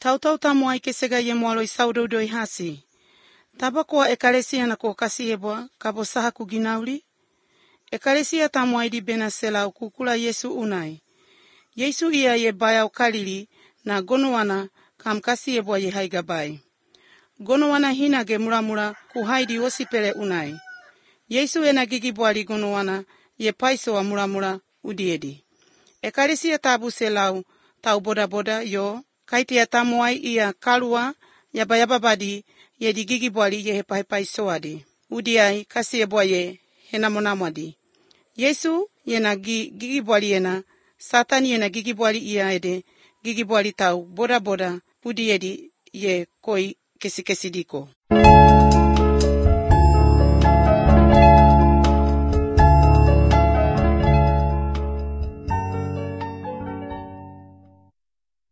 Tautau tamuai kesega ye moalo isaudodoi hasi. Taba koa ekalesia na ko kasiebwa kabo saha kuginauli. Ekalesia tamuai di bena selau kukula Yesu unai. Yesu ia ye bayau kalili na gonowana kam kasiebwa ye haigabai. Gonowana hinage muramura kuhaidi osipele unai. Yesu ena gigibwali gonowana ye paisoa muramura udiedi. Ekalesia tabu selau tau boda-boda yo kaitia tamuai ia kalua yaba-yababadi ye di gigibwali ye hepaisoadi. Udiai kasiebwa ye henamonamwadi. Yesu yena gigibwali yena Satani yena gigibwali ia ede gigibwali tau boda-boda udiedi ye koi kesi-kesidiko.